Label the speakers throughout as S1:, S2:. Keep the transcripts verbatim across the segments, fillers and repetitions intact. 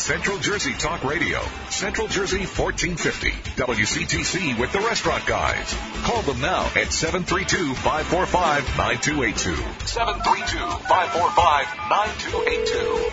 S1: Central Jersey Talk Radio. Central Jersey fourteen fifty. W C T C with the Restaurant Guys. Call them now at seven three two, five four five, nine two eight two. seven three two, five four five, nine two eight two.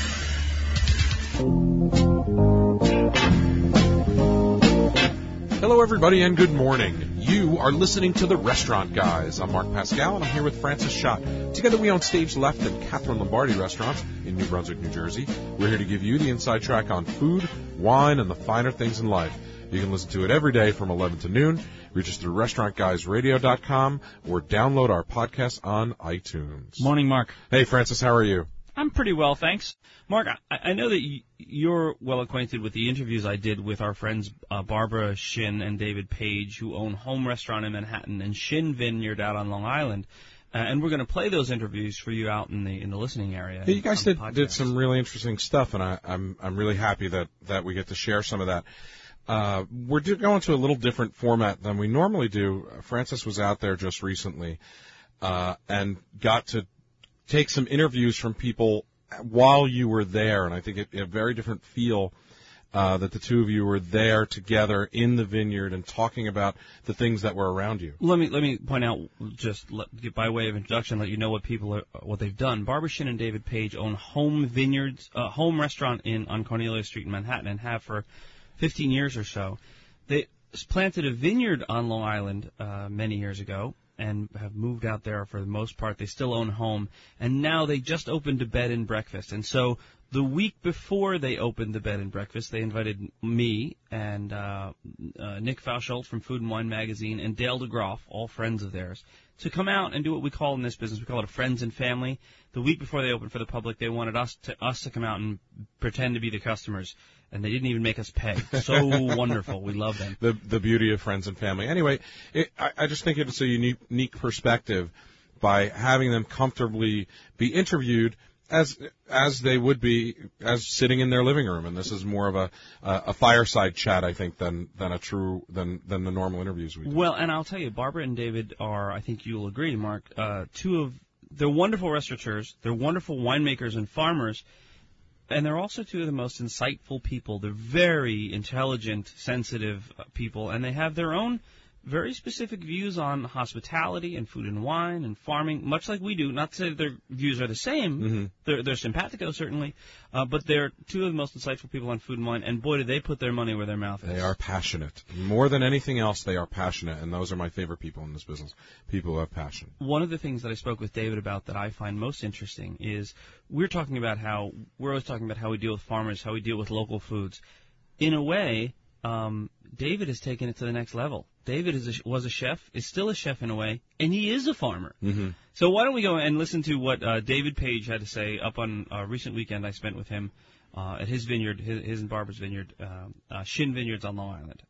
S2: Hello, everybody, and good morning. You are listening to The Restaurant Guys. I'm Mark Pascal, and I'm here with Francis Schott. Together, we own Stage Left and Catherine Lombardi restaurants in New Brunswick, New Jersey. We're here to give you the inside track on food, wine, and the finer things in life. You can listen to it every day from eleven to noon. Reach us through restaurant guys radio dot com or download our podcast on iTunes.
S3: Morning, Mark.
S2: Hey, Francis, how are you?
S3: I'm pretty well, thanks. Mark, I, I know that you're well acquainted with the interviews I did with our friends uh, Barbara Shin and David Page, who own Home Restaurant in Manhattan and Shin Vineyard out on Long Island. Uh, and we're going to play those interviews for you out in the in the listening area.
S2: Hey, you guys did, did some really interesting stuff, and I, I'm I'm really happy that, that we get to share some of that. Uh, we're do, going to a little different format than we normally do. Francis was out there just recently uh, and got to take some interviews from people while you were there, and I think it, it a very different feel uh, that the two of you were there together in the vineyard and talking about the things that were around you.
S3: Let me let me point out, just let, by way of introduction, let you know what people are, what they've done. Barbara Shin and David Page own Home Vineyards, uh, Home Restaurant in on Cornelia Street in Manhattan, and have for fifteen years or so. They planted a vineyard on Long Island uh, many years ago, and have moved out there for the most part. They still own Home, and now they just opened a bed and breakfast. And so the week before they opened the bed and breakfast, they invited me and uh, uh, Nick Fauscholt from Food and Wine Magazine and Dale DeGroff, all friends of theirs, to come out and do what we call in this business, we call it a friends and family. The week before they opened for the public, they wanted us to us to come out and pretend to be the customers. And they didn't even make us pay. So wonderful. We love them.
S2: The the beauty of friends and family. Anyway, it, I, I just think it's a unique, unique perspective by having them comfortably be interviewed as as they would be as sitting in their living room. And this is more of a a, a fireside chat, I think, than than a true than than the normal interviews we do.
S3: Well, and I'll tell you, Barbara and David are, I think you'll agree, Mark, uh, two of they're wonderful restaurateurs. They're wonderful winemakers and farmers. And they're also two of the most insightful people. They're very intelligent, sensitive people, and they have their own very specific views on hospitality and food and wine and farming, much like we do. Not to say that their views are the same. Mm-hmm. They're, they're simpatico, certainly, uh, but they're two of the most insightful people on food and wine, and boy, do they put their money where their mouth is.
S2: They are passionate. More than anything else, they are passionate, and those are my favorite people in this business, people who have passion.
S3: One of the things that I spoke with David about that I find most interesting is we're talking about how, we're always talking about how we deal with farmers, how we deal with local foods. In a way, um, David has taken it to the next level. David is a, was a chef, is still a chef in a way, and he is a farmer. Mm-hmm. So why don't we go and listen to what uh, David Page had to say up on a recent weekend I spent with him uh, at his vineyard, his, his and Barbara's vineyard, uh, uh, Shin Vineyards on Long Island.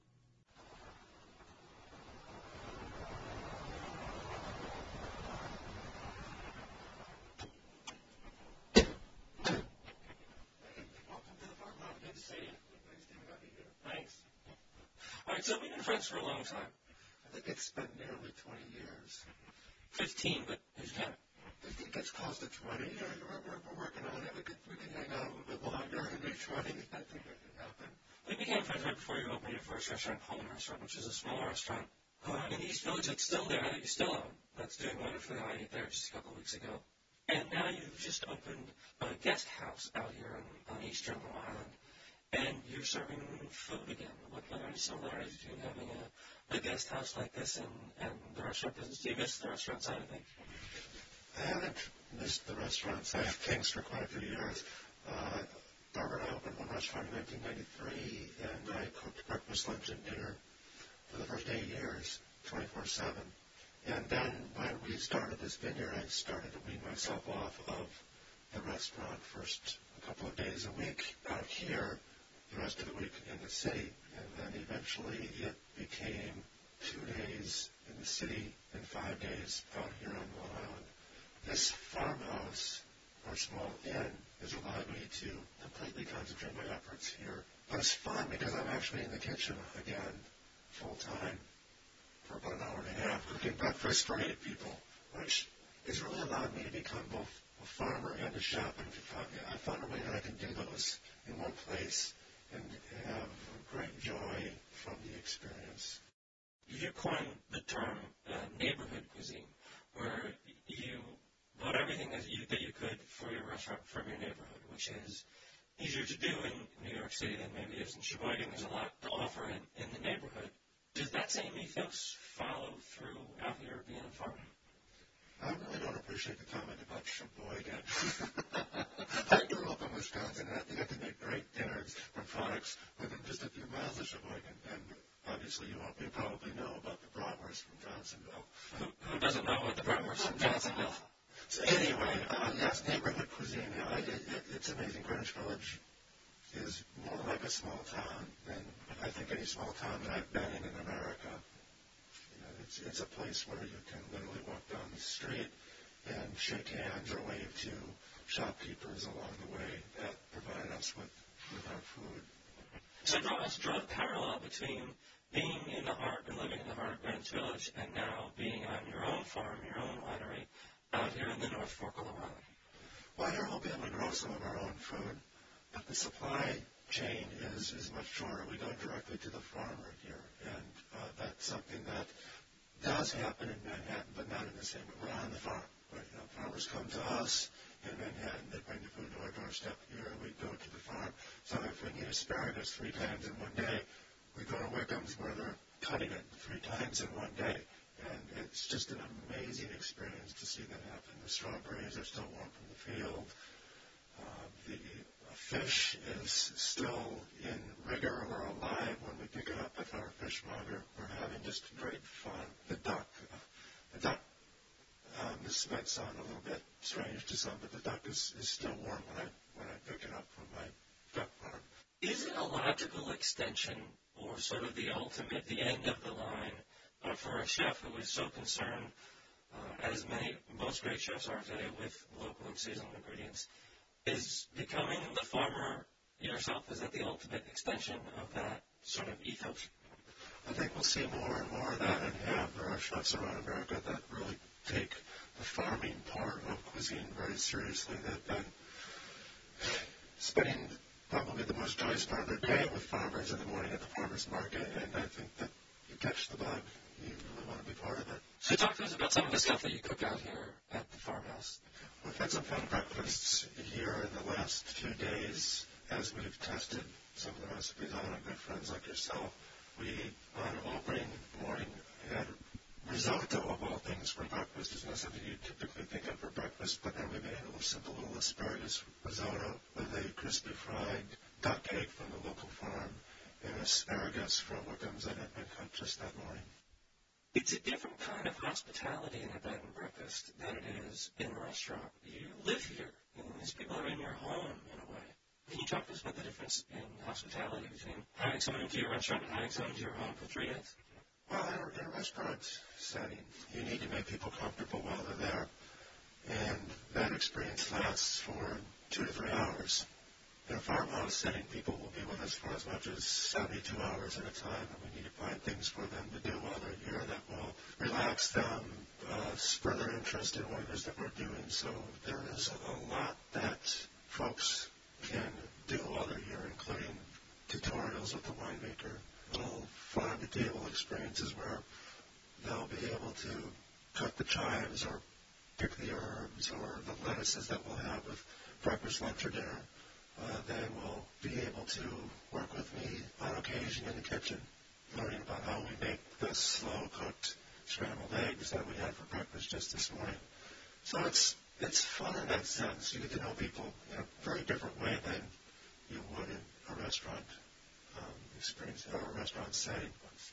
S4: All right, so we've been friends for a long time.
S5: I think it's been nearly twenty years.
S4: Fifteen, but who's counting?
S5: I think it's close to twenty. We're, we're, we're working on it. We can, we can hang out a little bit longer and reach twenty. I think that can happen.
S4: We became friends right before you opened your first restaurant, Home Restaurant, which is a small restaurant uh, in the East Village that's still there, that you still own. That's doing wonderfully. I ate there just a couple of weeks ago. And now you've just opened a guest house out here on, on Eastern Long Island. And you're serving food again. What are any similarities between having a, a guest house like this and, and the restaurant business? Do you miss the restaurant side of things?
S5: I haven't missed the restaurant side of things for quite a few years. Uh, Barbara and I opened one restaurant in nineteen ninety-three, and I cooked breakfast, lunch, and dinner for the first eight years, twenty-four seven. And then when we started this vineyard, I started to wean myself off of the restaurant first a couple of days a week out here, the rest of the week in the city, and then eventually it became two days in the city and five days out here on Long Island. This farmhouse, or small inn, has allowed me to completely concentrate my efforts here. But it's fun because I'm actually in the kitchen again, full time, for about an hour and a half, cooking breakfast for eight people, which it's really allowed me to become both a farmer and a chef. And I found a way that I can do those in one place and have great joy from the experience.
S4: You coined the term uh, neighborhood cuisine, where you bought everything that you, that you could for your restaurant from your neighborhood, which is easier to do in New York City than maybe it is in Sheboygan. There's a lot to offer in, in the neighborhood. Does that same ethos follow through out here being a farmer?
S5: I really don't appreciate the comment about Sheboygan. I grew up in Wisconsin, and I think I can make great dinners from products within just a few miles of Sheboygan. And obviously, you, you probably know about the bratwurst from Johnsonville.
S4: Who, who doesn't know about the bratwurst from Johnsonville?
S5: So anyway, uh, yes, neighborhood cuisine. Yeah, it, it, it's amazing. Greenwich Village is more like a small town than I think any small town that I've been in in America. It's, it's a place where you can literally walk down the street and shake hands or wave to shopkeepers along the way that provide us with, with our food.
S4: So draw, let's draw a parallel between being in the heart and living in the heart of Greenwich Village and now being on your own farm, your own winery, out here in the North Fork of the Valley.
S5: Well, here we'll be able to grow some of our own food, but the supply chain is, is much shorter. We go directly to the farmer here, and uh, that's something that does happen in Manhattan, but not in the same way. We're on the farm. Right? You know, farmers come to us in Manhattan. They bring the food to our doorstep here, and we go to the farm. So if we need asparagus three times in one day, we go to Wickham's where they're cutting it three times in one day. And it's just an amazing experience to see that happen. The strawberries are still warm from the field. Uh, the fish is still in rigor or alive when we pick it up at our fishmonger. We're having just great fun. The duck, uh, the duck, um, this might sound a little bit strange to some, but the duck is, is still warm when I when I pick it up from my duck farm.
S4: Is it a logical extension or sort of the ultimate, the end of the line uh, for a chef who is so concerned, uh, as many, most great chefs are today, with local and seasonal ingredients? Is becoming the farmer yourself, is that the ultimate extension of that sort of ethos?
S5: I think we'll see more and more of that and have restaurants around America that really take the farming part of cuisine very seriously. They've been spending probably the most joyous part of their day with farmers in the morning at the farmer's market, and I think that you catch the bug. You really want to be part of it.
S4: So talk to us about some of the stuff that you cook out here at the farmhouse.
S5: We've had some fun breakfasts here in the last few days as we've tested some of the recipes on our good friends like yourself. We, on opening morning, had risotto of all things for breakfast. It's not something you typically think of for breakfast, but then we made a little simple little asparagus risotto with a crispy fried duck egg from the local farm and asparagus from Wickham's that had been cut just that morning.
S4: It's a different kind of hospitality in a bed and breakfast than it is in a restaurant. You live here. You know, these people are in your home in a way. Can you talk to us about the difference in hospitality between having someone into your restaurant and having someone into your home for three days?
S5: Well, in a, in a restaurant setting, you need to make people comfortable while they're there. And that experience lasts for two to three hours. In a farmhouse setting, people will be with us for as much as seventy-two hours at a time, and we need to find things for them to do while they're here that will relax them, uh, spur their interest in what it is that we're doing. So there is a lot that folks can do while they're here, including tutorials with the winemaker, little farm-to-table experiences where they'll be able to cut the chives or pick the herbs or the lettuces that we'll have with breakfast, lunch, or dinner. Uh, they will be able to work with me on occasion in the kitchen, learning about how we make the slow-cooked scrambled eggs that we had for breakfast just this morning. So it's it's fun in that sense. You get to know people in a very different way than you would in a restaurant um, experience or a restaurant setting.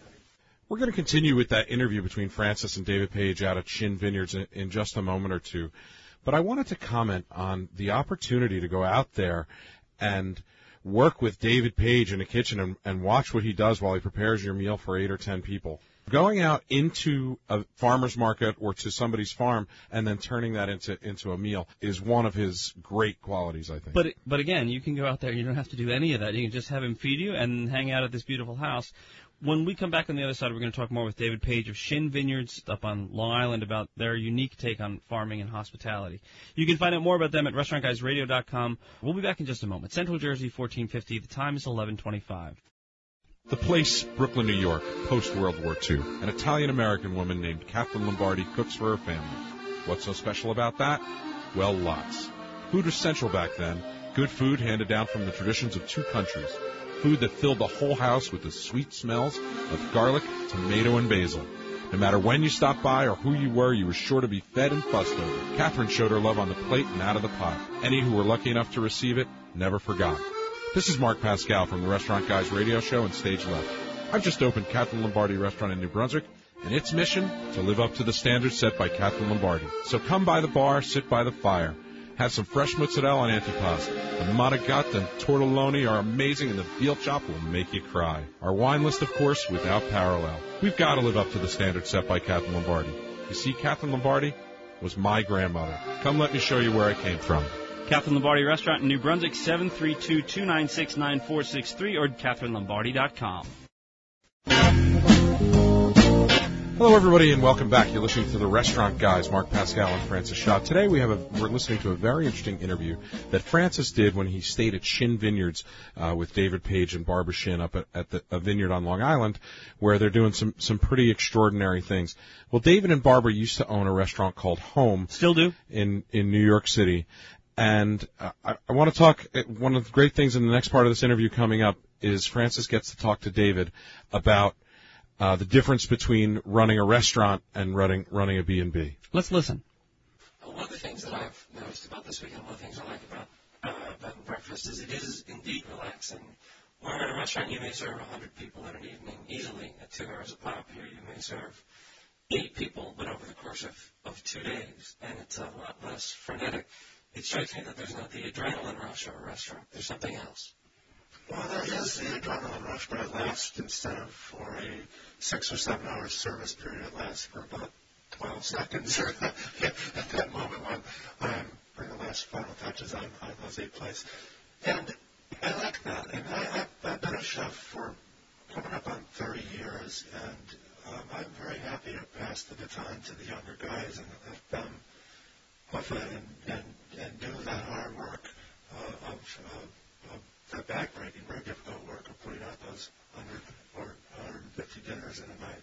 S2: We're going to continue with that interview between Francis and David Page out at Shin Vineyards in, in just a moment or two. But I wanted to comment on the opportunity to go out there and work with David Page in the kitchen and, and watch what he does while he prepares your meal for eight or ten people. Going out into a farmer's market or to somebody's farm and then turning that into into a meal is one of his great qualities, I think.
S3: But but again, you can go out there. You don't have to do any of that. You can just have him feed you and hang out at this beautiful house. When we come back on the other side, we're going to talk more with David Page of Shin Vineyards up on Long Island about their unique take on farming and hospitality. You can find out more about them at restaurant guys radio dot com. We'll be back in just a moment. Central Jersey, fourteen fifty. The time is eleven twenty-five.
S2: The place, Brooklyn, New York, post-World War Two. An Italian-American woman named Catherine Lombardi cooks for her family. What's so special about that? Well, lots. Food was central back then. Good food handed down from the traditions of two countries. Food that filled the whole house with the sweet smells of garlic, tomato, and basil. No matter when you stopped by or who you were, you were sure to be fed and fussed over. Catherine showed her love on the plate and out of the pot. Any who were lucky enough to receive it never forgot. This is Mark Pascal from the Restaurant Guys radio show and Stage Left. I've just opened Catherine Lombardi Restaurant in New Brunswick, and its mission, to live up to the standards set by Catherine Lombardi. So come by the bar, sit by the fire. Have some fresh mozzarella and antipasto. The manigat and tortelloni are amazing, and the veal chop will make you cry. Our wine list, of course, without parallel. We've got to live up to the standards set by Catherine Lombardi. You see, Catherine Lombardi was my grandmother. Come let me show you where I came from.
S3: Catherine Lombardi Restaurant in New Brunswick, seven three two, two nine six, nine four six three or catherine lombardi dot com.
S2: Hello, everybody, and welcome back. You're listening to the Restaurant Guys, Mark Pascal and Francis Shaw. Today, we have a, we're listening to a very interesting interview that Francis did when he stayed at Shin Vineyards uh, with David Page and Barbara Shin up at, at the, a vineyard on Long Island, where they're doing some some pretty extraordinary things. Well, David and Barbara used to own a restaurant called Home.
S3: Still do.
S2: In, in New York City. And uh, I, I want to talk, one of the great things in the next part of this interview coming up is Francis gets to talk to David about uh, the difference between running a restaurant and running running a B and B.
S3: Let's listen.
S4: One of the things that I've noticed about this weekend, one of the things I like about uh, bed and breakfast is it is indeed relaxing. Where in a restaurant you may serve one hundred people in an evening easily at two hours a pop. Here you may serve eight people, but over the course of, of two days, and it's a lot less frenetic. It strikes me that there's not the adrenaline rush of a restaurant. There's something else.
S5: Well, there is the adrenaline rush, but it lasts instead of for a six or seven hour service period, it lasts for about twelve seconds. At that moment when I'm bringing the last final touches on, on those eight plates. And I like that. And I, I've, I've been a chef for coming up on thirty years, and um, I'm very happy to pass the baton to the younger guys and let them hoof it and, and, and do that hard work uh, of, of, of that back-breaking, very difficult work of putting out those one hundred or one hundred fifty dinners in a night.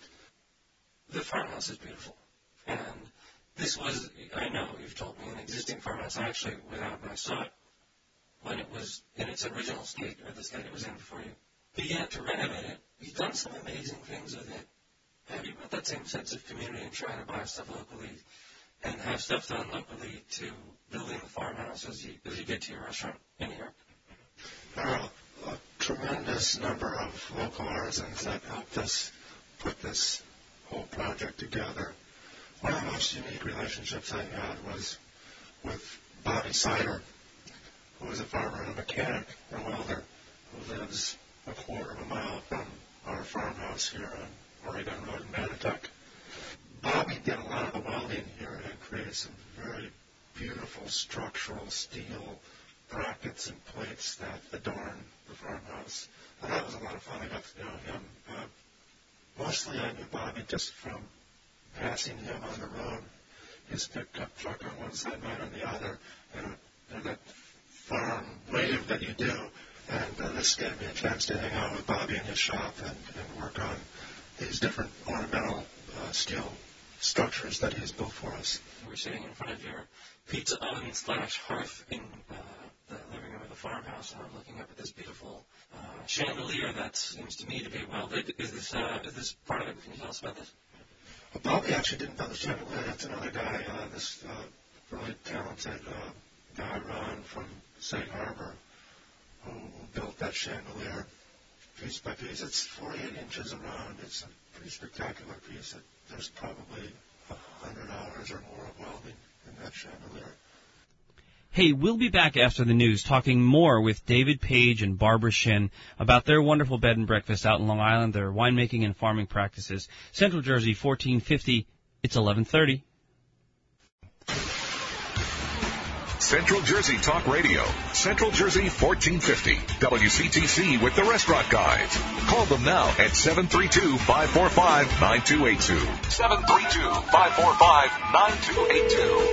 S4: The farmhouse is beautiful. And this was, I know you've told me, an existing farmhouse. I actually, without when I saw it, when it was in its original state, or the state it was in before you began to renovate it, you've done some amazing things with it. Have you got that same sense of community and trying to buy stuff locally and have stuff done locally to building the farmhouse as you, as you get to your restaurant in New York?
S5: There are a, a tremendous number of local artisans that helped us put this whole project together. One of the most unique relationships I had was with Bobby Sider, who is a farmer and a mechanic and welder who lives a quarter of a mile from our farmhouse here on Oregon Road in Mattituck. Bobby did a lot of the welding here and created some very beautiful structural steel brackets and plates that adorn the farmhouse. And that was a lot of fun. I got to know him. Uh, mostly I knew Bobby just from passing him on the road, his pickup truck on one side, mine on the other, and, and that farm wave that you do. And uh, this gave me a chance to hang out with Bobby in his shop and, and work on these different ornamental uh, steel structures that he's built for us.
S4: We're sitting in front of your pizza oven slash hearth in uh, the living room of the farmhouse, and I'm looking up at this beautiful uh, chandelier that seems to me to be welded. Is this uh, is this part of it? Can you tell us about this?
S5: Well, Bobby actually didn't build the chandelier. That's another guy, uh, this uh, really talented uh, guy, Ron, from Sag Harbor, who built that chandelier piece by piece. It's forty-eight inches around. It's a pretty spectacular piece. It, there's probably one hundred hours or more of welding in that chandelier.
S3: Hey, we'll be back after the news talking more with David Page and Barbara Shin about their wonderful bed and breakfast out in Long Island, their winemaking and farming practices. Central Jersey, fourteen fifty. It's eleven thirty.
S1: Central Jersey Talk Radio. Central Jersey fourteen fifty. W C T C with the Restaurant Guys. Call them now at seven three two, five four five, nine two eight two. seven three two, five four five, nine two eight two.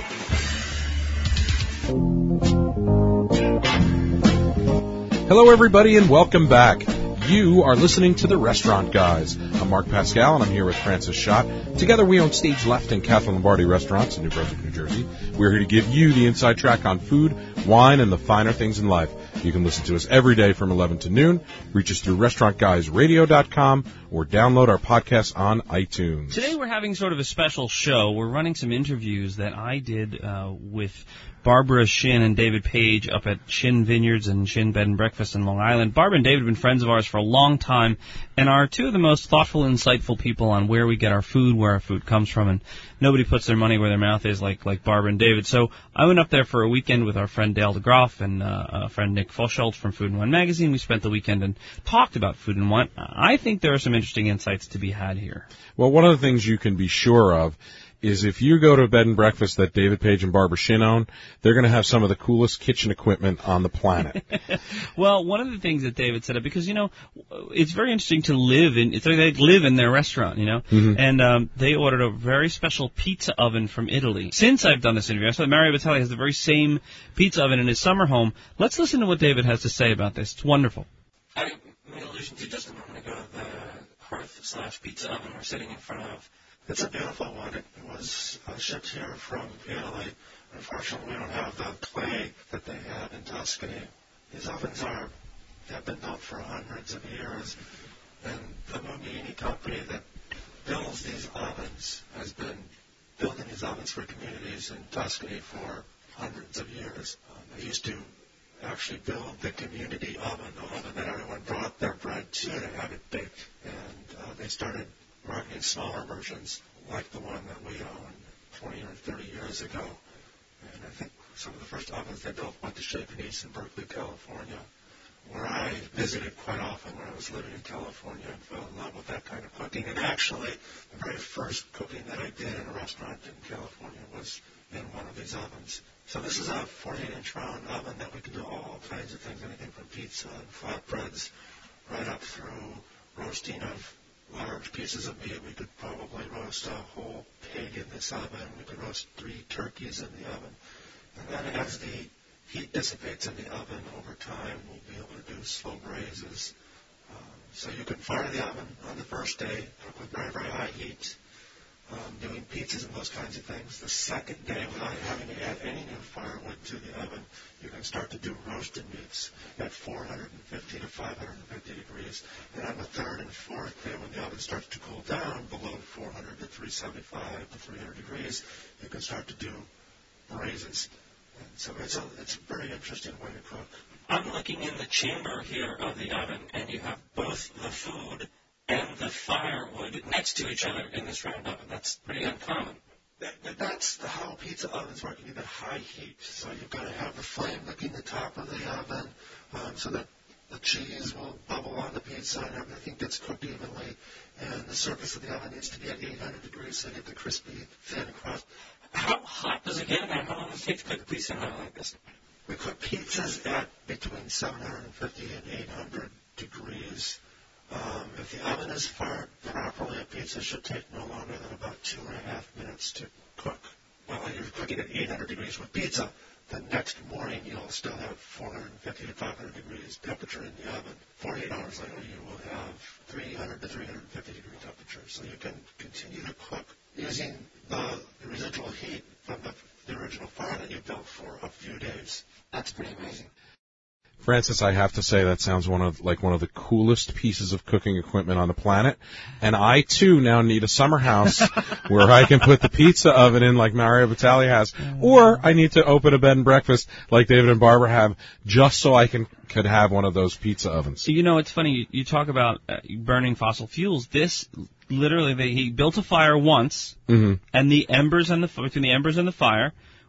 S2: Hello, everybody, and welcome back. You are listening to The Restaurant Guys. I'm Mark Pascal, and I'm here with Francis Schott. Together, we own Stage Left and Catherine Lombardi restaurants in New Brunswick, New Jersey. We're here to give you the inside track on food, wine, and the finer things in life. You can listen to us every day from eleven to noon. Reach us through restaurant guys radio dot com or download our podcast on iTunes.
S3: Today we're having sort of a special show. We're running some interviews that I did uh, with Barbara Shin and David Page up at Shin Vineyards and Shin Bed and Breakfast in Long Island. Barbara and David have been friends of ours for a long time and are two of the most thoughtful, insightful people on where we get our food, where our food comes from, and nobody puts their money where their mouth is like like Barbara and David. So I went up there for a weekend with our friend Dale DeGroff and uh, our friend Nick Fosholt from Food and Wine Magazine. We spent the weekend and talked about food and wine. I think there are some interesting insights to be had here.
S2: Well, one of the things you can be sure of is if you go to a bed and breakfast that David Page and Barbara Shin own, they're going to have some of the coolest kitchen equipment on the planet.
S3: Well, one of the things that David said, because, you know, it's very interesting to live in, it's like they live in their restaurant, you know, mm-hmm. and um, they ordered a very special pizza oven from Italy. Since I've done this interview, I saw that Mario Batali has the very same pizza oven in his summer home. Let's listen to what David has to say about this. It's wonderful.
S4: I made allusion to just a moment ago the hearth slash pizza oven we're sitting in front of.
S5: It's a beautiful one. It was uh, shipped here from Italy. Unfortunately, we don't have the clay that they have in Tuscany. These ovens are have been built for hundreds of years, and the Mugini company that builds these ovens has been building these ovens for communities in Tuscany for hundreds of years. Um, they used to actually build the community oven, the oven that everyone brought their bread to to have it baked, and uh, they started marketing smaller versions like the one that we own twenty or thirty years ago. And I think some of the first ovens they built went to Chez Panisse in Berkeley, California, where I visited quite often when I was living in California and fell in love with that kind of cooking. And actually, the very first cooking that I did in a restaurant in California was in one of these ovens. So this is a forty-eight inch round oven that we can do all kinds of things, anything from pizza and flatbreads right up through roasting of large pieces of meat. We could probably roast a whole pig in this oven. We could roast three turkeys in the oven. And then as the heat dissipates in the oven over time, we'll be able to do slow braises. Um, so you can fire the oven on the first day, cook with very, very high heat, um, doing pizzas and those kinds of things. The second day, without having to add any new firewood to the oven, you can start to do roasted meats at four hundred fifty to five hundred fifty degrees. And on the third and fourth day, when the oven starts to cool down below four hundred to three seventy-five to three hundred degrees, you can start to do braises. And so it's a, it's a very interesting way to cook.
S4: I'm looking in the chamber here of the oven, and you have both the food and the firewood next to each other in this round oven. That's pretty uncommon.
S5: That, that's the, how pizza ovens work. You need a high heat, so you've got to have the flame licking the top of the oven, um, so that the cheese will bubble on the pizza and everything gets cooked evenly. And the surface of the oven needs to be at eight hundred degrees, so you get the crispy, thin crust.
S4: How hot does it get, and how long does it take to cook a pizza in an oven like this?
S5: We cook pizzas at between seven hundred fifty and eight hundred degrees. Um, if the oven is fired properly, a pizza should take no longer than about two and a half minutes to cook. While you're cooking at eight hundred degrees with pizza, the next morning you'll still have four hundred fifty to five hundred degrees temperature in the oven. forty-eight hours later, you will have three hundred to three hundred fifty degree temperature. So you can continue to cook using the, the residual heat from the, the original fire that you built for a few days.
S4: That's pretty amazing.
S2: Francis, I have to say that sounds one of like one of the coolest pieces of cooking equipment on the planet. And I, too, now need a summer house where I can put the pizza oven in like Mario Batali has. Or I need to open a bed and breakfast like David and Barbara have just so I can could have one of those pizza ovens.
S3: You know, it's funny. You, you talk about uh, burning fossil fuels. This, literally, they, he built a fire once, mm-hmm. and the embers and the between the embers and the fire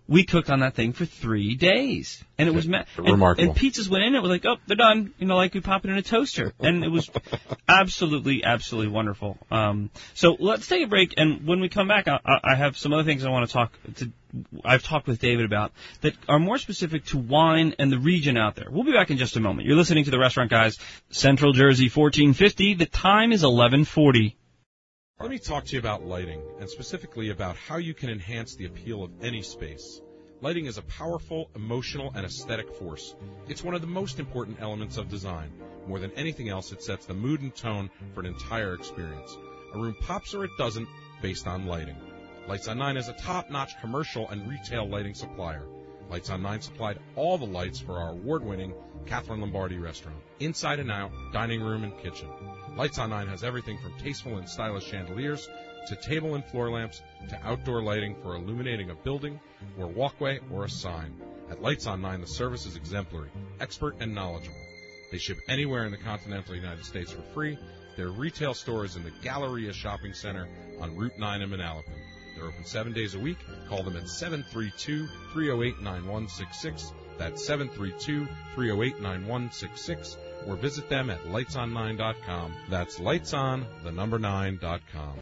S3: We cooked on that thing for three days, and it was ma-
S2: remarkable.
S3: And, and pizzas went in. It was like, oh, they're done. You know, like we pop it in a toaster, and it was absolutely, absolutely wonderful. Um, so let's take a break, and when we come back, I, I have some other things I want to talk to. I've talked with David about that are more specific to wine and the region out there. We'll be back in just a moment. You're listening to the Restaurant Guys, Central Jersey, fourteen fifty. The time is eleven forty.
S2: Let me talk to you about lighting, and specifically about how you can enhance the appeal of any space. Lighting is a powerful, emotional, and aesthetic force. It's one of the most important elements of design. More than anything else, it sets the mood and tone for an entire experience. A room pops or it doesn't, based on lighting. Lights on Nine is a top-notch commercial and retail lighting supplier. Lights on Nine supplied all the lights for our award-winning Catherine Lombardi restaurant, inside and out, dining room and kitchen. Lights on Nine has everything from tasteful and stylish chandeliers to table and floor lamps to outdoor lighting for illuminating a building or walkway or a sign. At Lights on Nine, the service is exemplary, expert, and knowledgeable. They ship anywhere in the continental United States for free. Their retail store is in the Galleria Shopping Center on Route nine in Manalapan. They're open seven days a week. Call them at seven three two, three oh eight, nine one six six. That's seven three two, three oh eight, nine one six six. Or visit them at lights on nine dot com. That's lightson, the number nine dot com.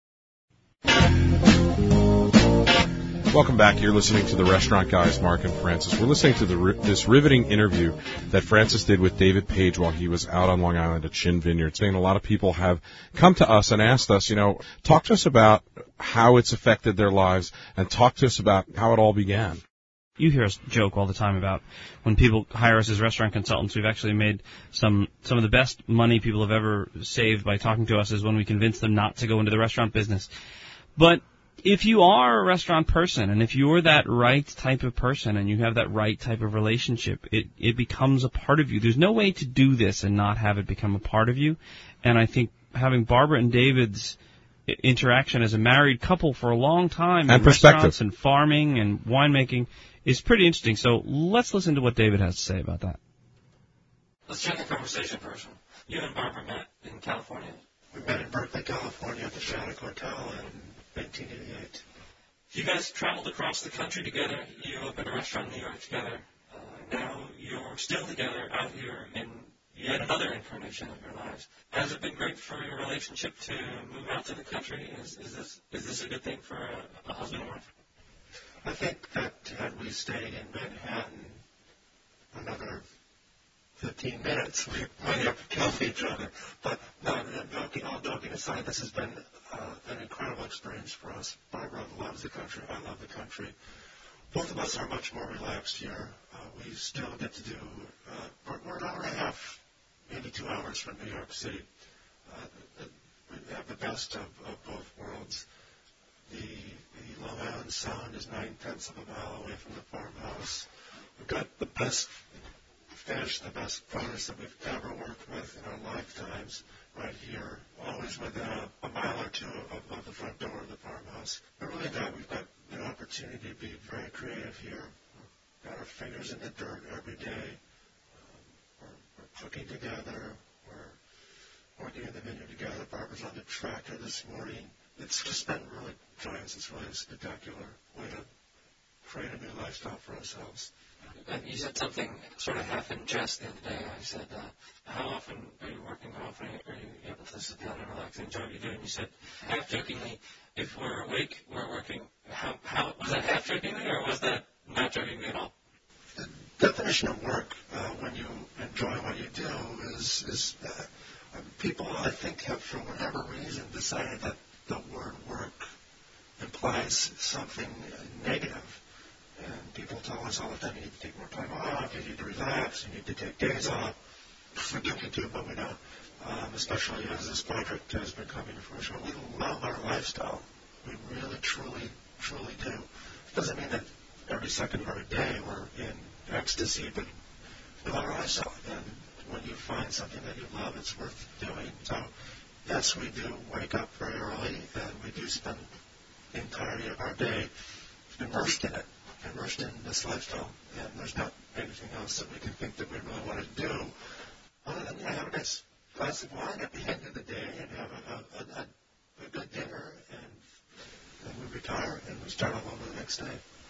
S2: Welcome back. You're listening to the Restaurant Guys, Mark and Francis. We're listening to the, this riveting interview that Francis did with David Page while he was out on Long Island at Shin Vineyard. Saying a lot of people have come to us and asked us, you know, talk to us about how it's affected their lives and talk to us about how it all began.
S3: You hear us joke all the time about when people hire us as restaurant consultants. We've actually made some some of the best money people have ever saved by talking to us is when we convince them not to go into the restaurant business. But if you are a restaurant person and if you're that right type of person and you have that right type of relationship, it, it becomes a part of you. There's no way to do this and not have it become a part of you. And I think having Barbara and David's interaction as a married couple for a long time
S2: and
S3: in restaurants and farming and winemaking is pretty interesting. So let's listen to what David has to say about that.
S4: Let's check the conversation first. You and Barbara met in California.
S5: We met in Berkeley, California at the Shattuck Hotel in nineteen eighty-eight.
S4: You guys traveled across the country together. You opened a restaurant in New York together. Uh, now you're still together out here in yet another incarnation of your lives. Has it been great for your relationship to move out to the country? Is, is this is this a good thing for a, a husband and wife?
S5: I think that had we stayed in Manhattan another fifteen minutes, we might have killed each other. But no, joking, all joking aside, this has been uh, an incredible experience for us. Barbara loves the country. I love the country. Both of us are much more relaxed here. Uh, we still get to do, uh, we're, we're an hour and a half, maybe two hours from New York City. Uh, we have the best of, of both worlds. The, the Long Island Sound is nine-tenths of a mile away from the farmhouse. We've got the best fish, the best produce that we've ever worked with in our lifetimes right here, always within a, a mile or two of, of the front door of the farmhouse. But really, that we've got an opportunity to be very creative here. We've got our fingers in the dirt every day. Um, we're, we're cooking together. We're working in the vineyard together. Barbara's on the tractor this morning. It's just been really joyous. It's really a spectacular way to create a new lifestyle for ourselves.
S4: And you said something sort of half in jest the other day. I said, uh, how often are you working? How often are you able to sit down and relax and enjoy what you do? And you said, half jokingly, if we're awake, we're working. How, how was that half jokingly or was that not jokingly at all?
S5: The definition of work, uh, when you enjoy what you do, is, is uh, people, I think, have, for whatever reason, decided that the word work implies something negative. And people tell us all the time, you need to take more time off, you need to relax, you need to take days off. Forgive me too, but we don't. Um, especially as this project has been coming to fruition. We love our lifestyle. We really, truly, truly do. It doesn't mean that every second of our day we're in ecstasy, but we love our lifestyle. And when you find something that you love, it's worth doing. So, yes, we do wake up very early, and we do spend the entirety of our day immersed in it. Immersed in this lifestyle, and there's not anything else that we can think that we really want to do other than you know, have a nice glass of wine at the end of the day and have a, a, a, a good dinner, and then we retire and we start all over the next day.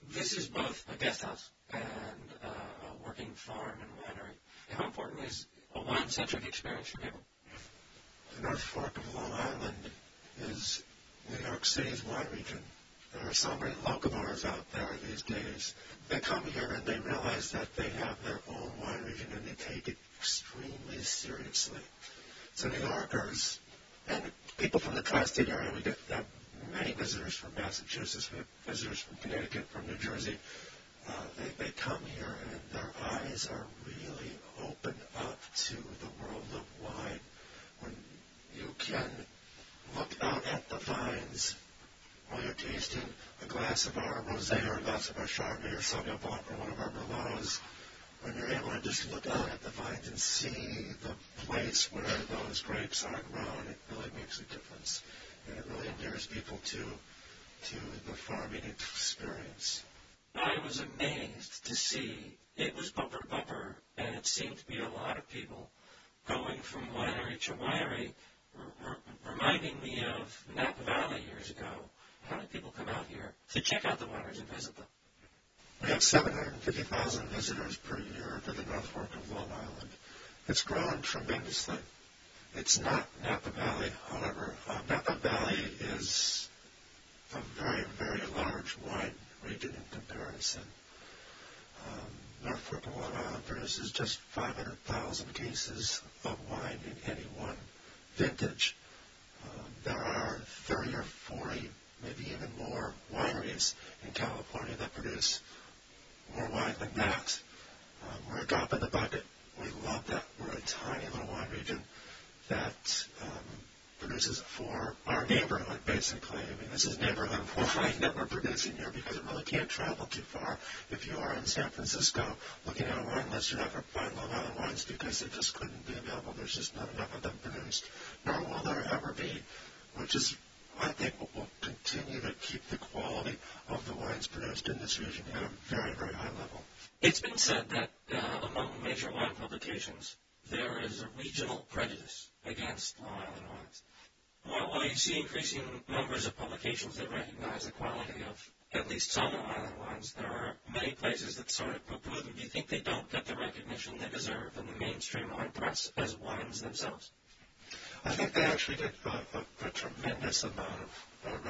S4: This is both a guest house and uh, a working farm and winery. How important is a wine-centric experience for people?
S5: The North Fork of Long Island is New York City's wine region. There are so many locavores out there these days. They come here and they realize that they have their own wine region and they take it extremely seriously. So New Yorkers and people from the tri-state area, we get uh, many visitors from Massachusetts, we have visitors from Connecticut, from New Jersey. Uh, they, they come here and their eyes are really opened up to the world of wine. When you can look out at the vines while you're tasting a glass of our Rosé or a glass of our Chardonnay or Sauvignon Blanc or one of our Merlots, when you're able to just look out at the vines and see the place where those grapes are grown, it really makes a difference. And it really endears people to, to the farming experience.
S4: I was amazed to see it was bumper to bumper, and it seemed to be a lot of people going from winery to winery, r- r- reminding me of Napa Valley years ago. How many people come out here to check out the wineries and visit them?
S5: We have seven hundred fifty thousand visitors per year to the North Fork of Long Island. It's grown tremendously. It's not Napa Valley, however. Uh, Napa Valley is a very, very large wine region in comparison. Um, North Fork of Long Island produces just five hundred thousand cases of wine in any one vintage. Um, there are thirty or forty, maybe even more, wineries in California that produce more wine than that. Um, we're a drop in the bucket. We love that. We're a tiny little wine region that um, produces for our neighborhood, basically. I mean, this is neighborhood wine that we're producing here because it really can't travel too far. If you are in San Francisco looking at a wine list, you're not going to find Long Island wines because they just couldn't be available. There's just not enough of them produced. Nor will there ever be, which is, I think, what will continue to keep the quality of the wines produced in this region at a very, very high level.
S4: It's been said that uh, among major wine publications, there is a regional prejudice against Long Island wines. While, while you see increasing numbers of publications that recognize the quality of at least some Long Island wines, there are many places that sort of poo-poo them. Do you think they don't get the recognition they deserve in the mainstream wine press as wines themselves?
S5: I think they actually get a, a, a tremendous amount of, uh,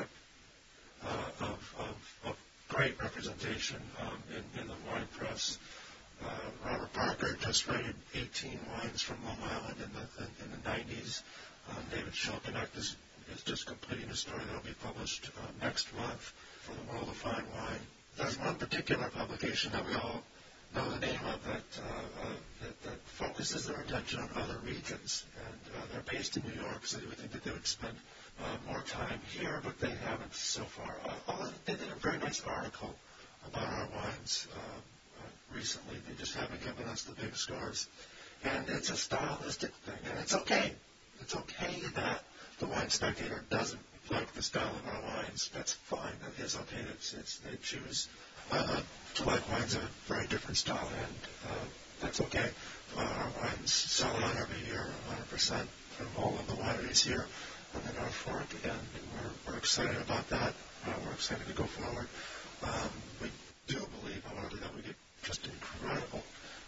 S5: uh, of, of, of great representation um, in, in the wine press. Uh, Robert Parker just rated eighteen wines from Long Island in the, in, in the nineties. Um, David Schilkenecht is, is just completing a story that will be published uh, next month for the World of Fine Wine. There's one particular publication that we all know the name of that, uh, uh, that, that focuses their attention on other regions. And uh, they're based in New York, so you would think that they would spend uh, more time here, but they haven't so far. Uh, although they did a very nice article about our wines uh, uh, recently. They just haven't given us the big scores. And it's a stylistic thing, and it's okay. It's okay that the Wine Spectator doesn't like the style of our wines. That's fine. That is okay. It's, it's, they choose uh, to like wines of a very different style, and uh, that's okay. Uh, our wines sell out every year, one hundred percent from all of the wineries here on the North Fork, and we're, we're excited about that. Uh, we're excited to go forward. Um, we do believe, however, that we get just incredible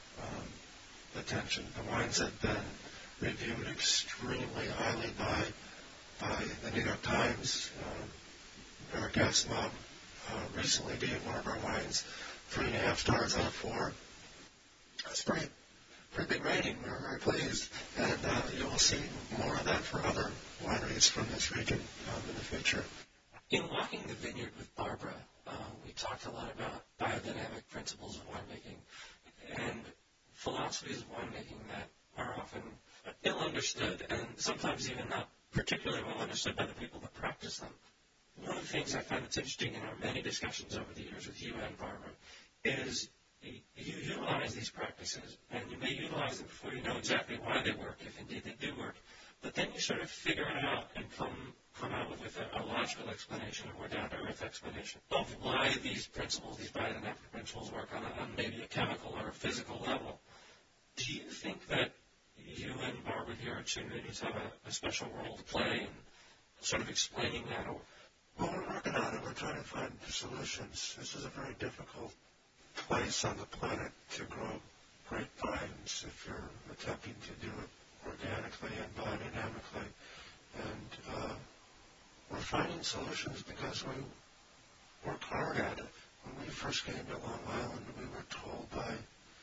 S5: um, attention. The wines have been reviewed extremely highly by by the New York Times. Uh, Eric Asimov uh, recently gave one of our wines three and a half stars out of four. That's pretty, pretty big rating. We're very pleased. And uh, you will see more of that for other wineries from this region um, in the future.
S4: In Walking the Vineyard with Barbara, uh, we talked a lot about biodynamic principles of winemaking and philosophies of winemaking that are often ill understood and sometimes even not particularly well understood by the people that practice them. One of the things I find that's interesting in our many discussions over the years with you and Barbara is you utilize these practices, and you may utilize them before you know exactly why they work, if indeed they do work, but then you sort of figure it out and come come out with a, a logical explanation, a more down-to-earth explanation of why these principles, these biodynamic principles work on, a, on maybe a chemical or a physical level. Do you think that you and Barbara here at Chin Vineyards have a, a special role to play in sort of explaining that? Or
S5: Well, we're working on it. We're trying to find solutions. This is a very difficult place on the planet to grow grapevines if you're attempting to do it organically and biodynamically. And uh, we're finding solutions because we work hard at it. When we first came to Long Island, we were told by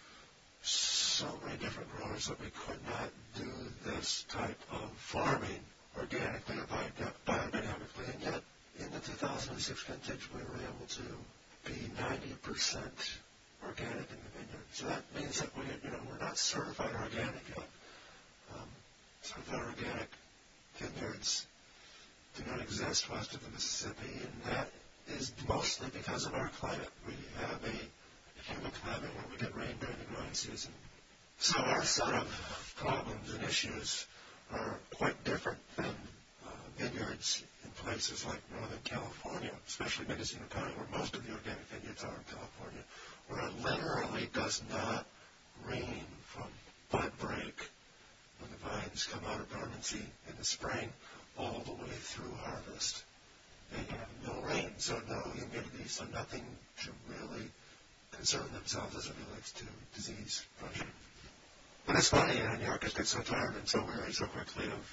S5: so many different growers that we could not do this type of farming organically or biodynamically, and yet in the two thousand six vintage we were able to be ninety percent organic in the vineyard. So that means that we, you know, we're not certified organic yet. Um, certified organic vineyards do not exist west of the Mississippi, and that is mostly because of our climate. We have a humid climate where we get rain during the growing season. So our set of problems and issues are quite different than uh, vineyards in places like Northern California, especially Mendocino County, where most of the organic vineyards are in California, where it literally does not rain from bud break when the vines come out of dormancy in the spring all the way through harvest. They have no rain, so no humidity, so nothing to really concern themselves as it relates to disease pressure. But it's funny, you know, New Yorkers get so tired and so weary so quickly of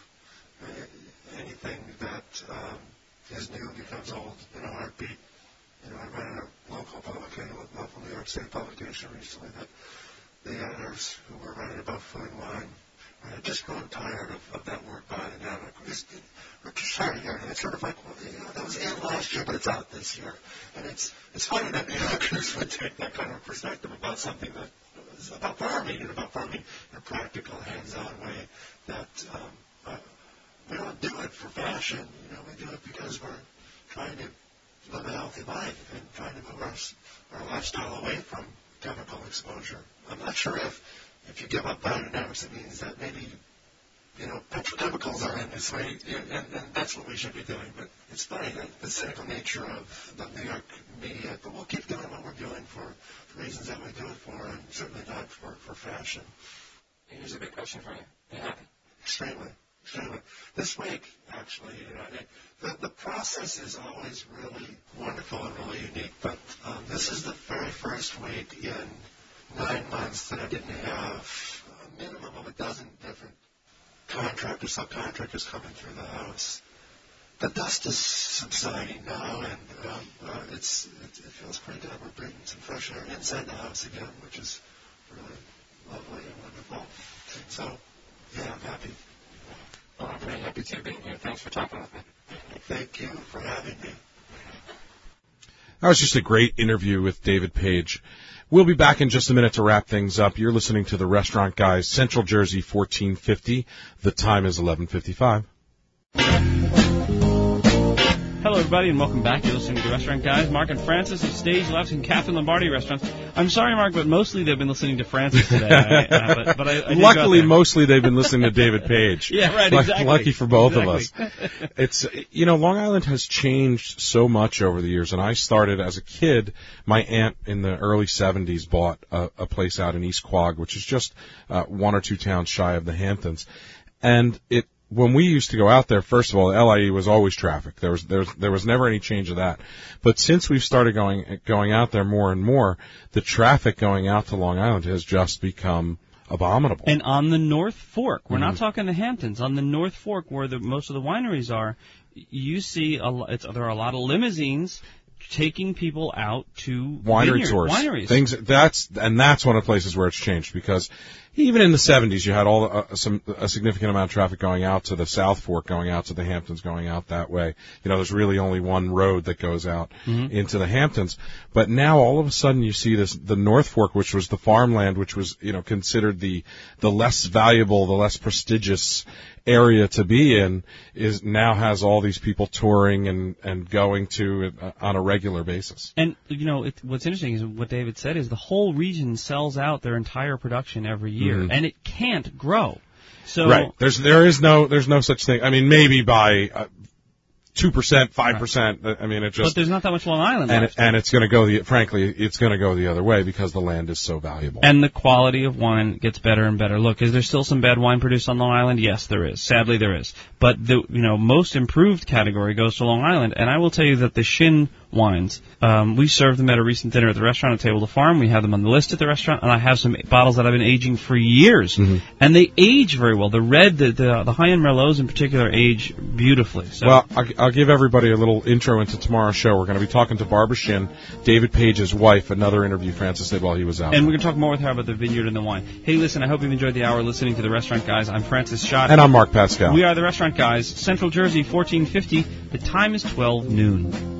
S5: uh, anything that um, is new becomes old in a heartbeat. You know, I read in a local publication, a local New York State publication recently that the editors who were writing about food and wine had just grown tired of, of that word biodynamic. We're just, we're just tired of hearing it. It's sort of like, well, you know, that was in last year, but it's out this year. And it's it's funny that New Yorkers would take that kind of perspective about something that is about farming and about farming in a practical, hands-on way that um, uh, we don't do it for fashion. You know, we do it because we're trying to live a healthy life and trying to move our, our lifestyle away from chemical exposure. I'm not sure if If you give up biodynamics, it means that maybe, you know, petrochemicals are in this way, and, and that's what we should be doing. But it's funny, that the cynical nature of the New York media, but we'll keep doing what we're doing for the reasons that we do it for, and certainly not for, for fashion.
S4: Here's a big question for you. Are you happy?
S5: Extremely, extremely. This week, actually, you know, the, the process is always really wonderful and really unique, but um, this is the very first week in nine months that I didn't have a minimum of a dozen different contractors, subcontractors coming through the house. The dust is subsiding now, and um, uh, it's it, it feels pretty good. We're breathing some fresh air inside the house again, which is really lovely and wonderful. So, yeah, I'm happy.
S4: Well, I'm very happy to be here. Thanks for talking with me.
S5: Thank you for having me.
S2: That was just a great interview with David Page. We'll be back in just a minute to wrap things up. You're listening to the Restaurant Guys, Central Jersey, fourteen fifty. The time is eleven fifty-five.
S3: Hello, everybody, and welcome back. You're listening to the Restaurant Guys. Mark and Francis of Stage Left and Catherine Lombardi Restaurants. I'm sorry, Mark, but mostly they've been listening to Francis today. I, uh, but, but I, I
S2: Luckily, mostly they've been listening to David Page.
S3: Yeah, right, exactly.
S2: Lucky for both
S3: exactly.
S2: of us. It's, you know, Long Island has changed so much over the years, and I started as a kid. My aunt in the early seventies bought a, a place out in East Quogue, which is just uh, one or two towns shy of the Hamptons. And it when we used to go out there, first of all, L I E was always traffic. There was there was there was never any change of that. But since we've started going going out there more and more, the traffic going out to Long Island has just become abominable.
S3: And on the North Fork, we're
S2: mm-hmm.
S3: not talking the Hamptons. On the North Fork, where the, most of the wineries are, you see a, it's, there are a lot of limousines taking people out to
S2: winery
S3: vineyard,
S2: tours,
S3: wineries.
S2: Things that's and that's one of the places where it's changed, because even in the seventies you had all uh, some a significant amount of traffic going out to the South Fork, going out to the Hamptons, going out that way. You know, there's really only one road that goes out mm-hmm. into the Hamptons. But now all of a sudden you see this the North Fork, which was the farmland, which was, you know, considered the the less valuable, the less prestigious area to be in, is now has all these people touring and and going to it uh, on a regular basis.
S3: And you know, it, what's interesting is what David said is the whole region sells out their entire production every year, mm-hmm. and it can't grow. So
S2: right, there's there is no there's no such thing. I mean, maybe by uh, two percent, five percent. I mean, it just.
S3: But there's not that much Long Island
S2: and,
S3: left.
S2: It, and it's going to go the, frankly, it's going to go the other way because the land is so valuable.
S3: And the quality of wine gets better and better. Look, is there still some bad wine produced on Long Island? Yes, there is. Sadly, there is. But the, you know, most improved category goes to Long Island. And I will tell you that the Shin wines, um, we served them at a recent dinner at the restaurant at Table to Farm. We have them on the list at the restaurant, and I have some bottles that I've been aging for years. Mm-hmm. And they age very well. The red, the, the, the high-end Merlots in particular age beautifully. So.
S2: Well, I'll, I'll give everybody a little intro into tomorrow's show. We're going to be talking to Barbara Shin, David Page's wife, another interview Francis did while he was out.
S3: And we're going to talk more with her about the vineyard and the wine. Hey, listen, I hope you've enjoyed the hour listening to The Restaurant Guys. I'm Francis Schott.
S2: And I'm Mark Pascal.
S3: We are The Restaurant Guys, Central Jersey, fourteen fifty. The time is twelve noon.